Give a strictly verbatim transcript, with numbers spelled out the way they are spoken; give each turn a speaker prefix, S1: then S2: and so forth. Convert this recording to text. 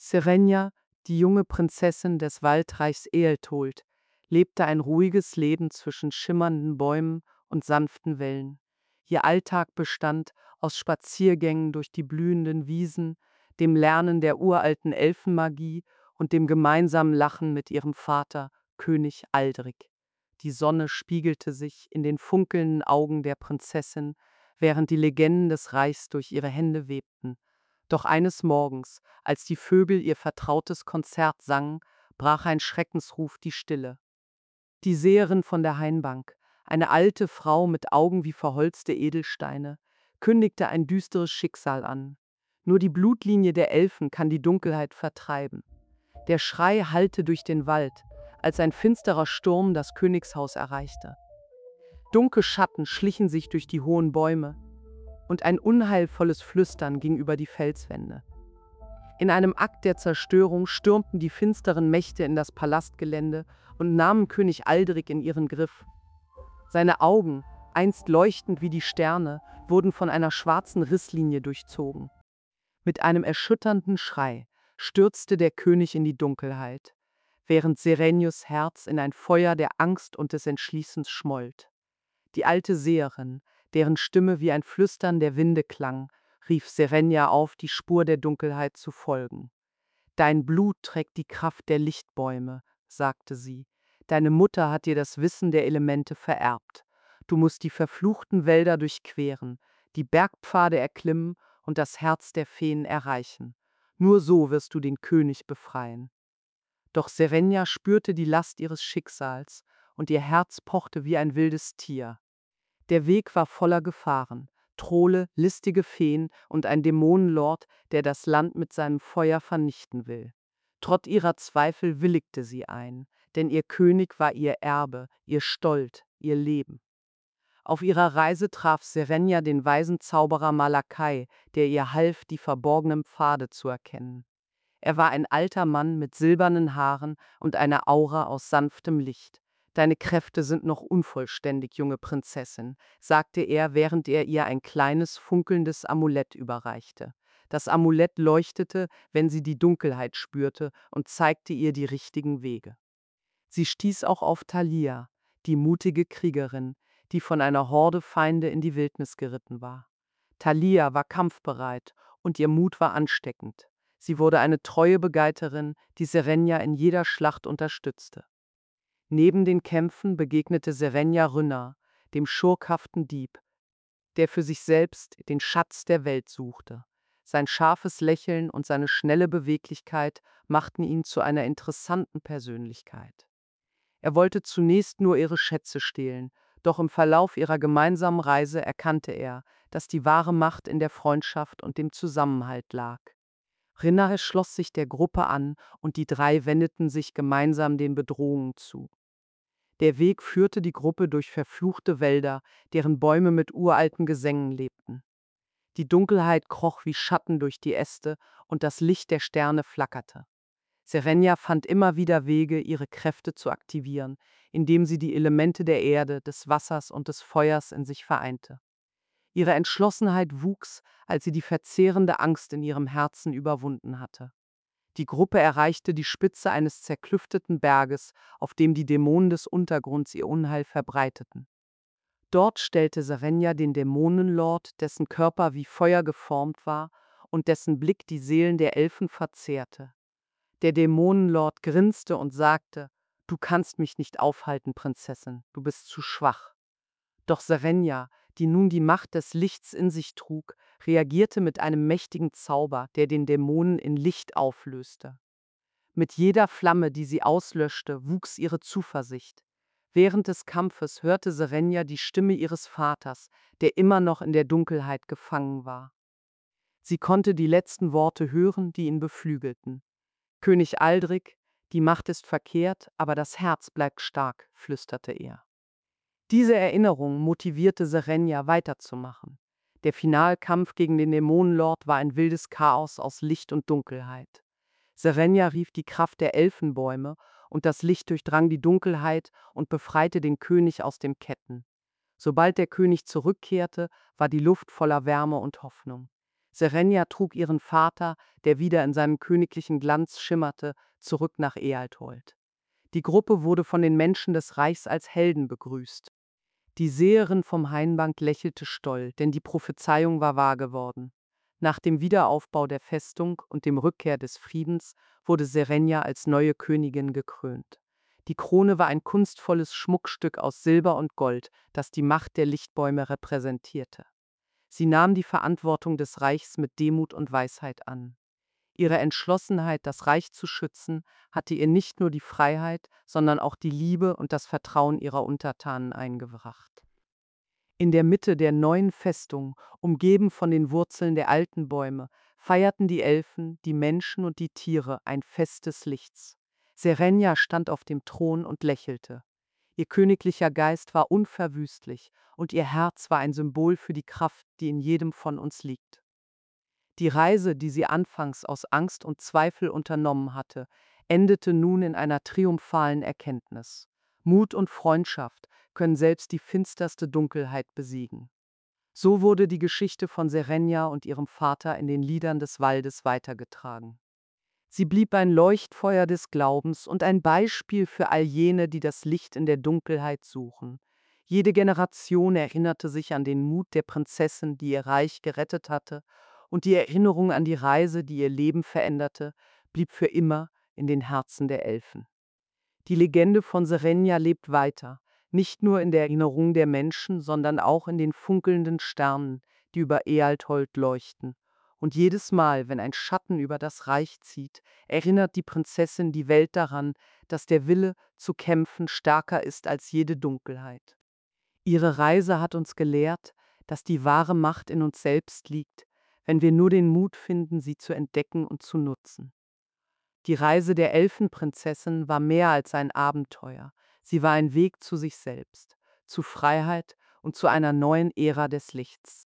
S1: Serenia, die junge Prinzessin des Waldreichs Eältold, lebte ein ruhiges Leben zwischen schimmernden Bäumen und sanften Wellen. Ihr Alltag bestand aus Spaziergängen durch die blühenden Wiesen, dem Lernen der uralten Elfenmagie und dem gemeinsamen Lachen mit ihrem Vater, König Aldrik. Die Sonne spiegelte sich in den funkelnden Augen der Prinzessin, während die Legenden des Reichs durch ihre Hände webten. Doch eines Morgens, als die Vögel ihr vertrautes Konzert sangen, brach ein Schreckensruf die Stille. Die Seherin von der Hainbank, eine alte Frau mit Augen wie verholzte Edelsteine, kündigte ein düsteres Schicksal an. Nur die Blutlinie der Elfen kann die Dunkelheit vertreiben. Der Schrei hallte durch den Wald, als ein finsterer Sturm das Königshaus erreichte. Dunkle Schatten schlichen sich durch die hohen Bäume, und ein unheilvolles Flüstern ging über die Felswände. In einem Akt der Zerstörung stürmten die finsteren Mächte in das Palastgelände und nahmen König Aldrik in ihren Griff. Seine Augen, einst leuchtend wie die Sterne, wurden von einer schwarzen Risslinie durchzogen. Mit einem erschütternden Schrei stürzte der König in die Dunkelheit, während Serenius Herz in ein Feuer der Angst und des Entschließens schmollt. Die alte Seherin, deren Stimme wie ein Flüstern der Winde klang, rief Serenia auf, die Spur der Dunkelheit zu folgen. »Dein Blut trägt die Kraft der Lichtbäume«, sagte sie. »Deine Mutter hat dir das Wissen der Elemente vererbt. Du musst die verfluchten Wälder durchqueren, die Bergpfade erklimmen und das Herz der Feen erreichen. Nur so wirst du den König befreien.« Doch Serenia spürte die Last ihres Schicksals, und ihr Herz pochte wie ein wildes Tier. Der Weg war voller Gefahren, Trolle, listige Feen und ein Dämonenlord, der das Land mit seinem Feuer vernichten will. Trotz ihrer Zweifel willigte sie ein, denn ihr König war ihr Erbe, ihr Stolz, ihr Leben. Auf ihrer Reise traf Serenia den weisen Zauberer Malakai, der ihr half, die verborgenen Pfade zu erkennen. Er war ein alter Mann mit silbernen Haaren und einer Aura aus sanftem Licht. »Deine Kräfte sind noch unvollständig, junge Prinzessin«, sagte er, während er ihr ein kleines, funkelndes Amulett überreichte. Das Amulett leuchtete, wenn sie die Dunkelheit spürte, und zeigte ihr die richtigen Wege. Sie stieß auch auf Thalia, die mutige Kriegerin, die von einer Horde Feinde in die Wildnis geritten war. Thalia war kampfbereit und ihr Mut war ansteckend. Sie wurde eine treue Begleiterin, die Serenia in jeder Schlacht unterstützte. Neben den Kämpfen begegnete Serenia Rhynnar, dem schurkhaften Dieb, der für sich selbst den Schatz der Welt suchte. Sein scharfes Lächeln und seine schnelle Beweglichkeit machten ihn zu einer interessanten Persönlichkeit. Er wollte zunächst nur ihre Schätze stehlen, doch im Verlauf ihrer gemeinsamen Reise erkannte er, dass die wahre Macht in der Freundschaft und dem Zusammenhalt lag. Rhynnar schloss sich der Gruppe an und die drei wendeten sich gemeinsam den Bedrohungen zu. Der Weg führte die Gruppe durch verfluchte Wälder, deren Bäume mit uralten Gesängen lebten. Die Dunkelheit kroch wie Schatten durch die Äste und das Licht der Sterne flackerte. Serenia fand immer wieder Wege, ihre Kräfte zu aktivieren, indem sie die Elemente der Erde, des Wassers und des Feuers in sich vereinte. Ihre Entschlossenheit wuchs, als sie die verzehrende Angst in ihrem Herzen überwunden hatte. Die Gruppe erreichte die Spitze eines zerklüfteten Berges, auf dem die Dämonen des Untergrunds ihr Unheil verbreiteten. Dort stellte Serenia den Dämonenlord, dessen Körper wie Feuer geformt war und dessen Blick die Seelen der Elfen verzehrte. Der Dämonenlord grinste und sagte: »Du kannst mich nicht aufhalten, Prinzessin, du bist zu schwach.« Doch Serenia, die nun die Macht des Lichts in sich trug, reagierte mit einem mächtigen Zauber, der den Dämonen in Licht auflöste. Mit jeder Flamme, die sie auslöschte, wuchs ihre Zuversicht. Während des Kampfes hörte Serenia die Stimme ihres Vaters, der immer noch in der Dunkelheit gefangen war. Sie konnte die letzten Worte hören, die ihn beflügelten. »König Aldrik, die Macht ist verkehrt, aber das Herz bleibt stark«, flüsterte er. Diese Erinnerung motivierte Serenia weiterzumachen. Der Finalkampf gegen den Dämonenlord war ein wildes Chaos aus Licht und Dunkelheit. Serenia rief die Kraft der Elfenbäume, und das Licht durchdrang die Dunkelheit und befreite den König aus den Ketten. Sobald der König zurückkehrte, war die Luft voller Wärme und Hoffnung. Serenia trug ihren Vater, der wieder in seinem königlichen Glanz schimmerte, zurück nach Ealtold. Die Gruppe wurde von den Menschen des Reichs als Helden begrüßt. Die Seherin vom Hainbank lächelte stolz, denn die Prophezeiung war wahr geworden. Nach dem Wiederaufbau der Festung und dem Rückkehr des Friedens wurde Serenia als neue Königin gekrönt. Die Krone war ein kunstvolles Schmuckstück aus Silber und Gold, das die Macht der Lichtbäume repräsentierte. Sie nahm die Verantwortung des Reichs mit Demut und Weisheit an. Ihre Entschlossenheit, das Reich zu schützen, hatte ihr nicht nur die Freiheit, sondern auch die Liebe und das Vertrauen ihrer Untertanen eingebracht. In der Mitte der neuen Festung, umgeben von den Wurzeln der alten Bäume, feierten die Elfen, die Menschen und die Tiere ein Fest des Lichts. Serenia stand auf dem Thron und lächelte. Ihr königlicher Geist war unverwüstlich und ihr Herz war ein Symbol für die Kraft, die in jedem von uns liegt. Die Reise, die sie anfangs aus Angst und Zweifel unternommen hatte, endete nun in einer triumphalen Erkenntnis. Mut und Freundschaft können selbst die finsterste Dunkelheit besiegen. So wurde die Geschichte von Serenia und ihrem Vater in den Liedern des Waldes weitergetragen. Sie blieb ein Leuchtfeuer des Glaubens und ein Beispiel für all jene, die das Licht in der Dunkelheit suchen. Jede Generation erinnerte sich an den Mut der Prinzessin, die ihr Reich gerettet hatte, und die Erinnerung an die Reise, die ihr Leben veränderte, blieb für immer in den Herzen der Elfen. Die Legende von Serenia lebt weiter, nicht nur in der Erinnerung der Menschen, sondern auch in den funkelnden Sternen, die über Ealtold leuchten. Und jedes Mal, wenn ein Schatten über das Reich zieht, erinnert die Prinzessin die Welt daran, dass der Wille zu kämpfen stärker ist als jede Dunkelheit. Ihre Reise hat uns gelehrt, dass die wahre Macht in uns selbst liegt, wenn wir nur den Mut finden, sie zu entdecken und zu nutzen. Die Reise der Elfenprinzessin war mehr als ein Abenteuer. Sie war ein Weg zu sich selbst, zu Freiheit und zu einer neuen Ära des Lichts.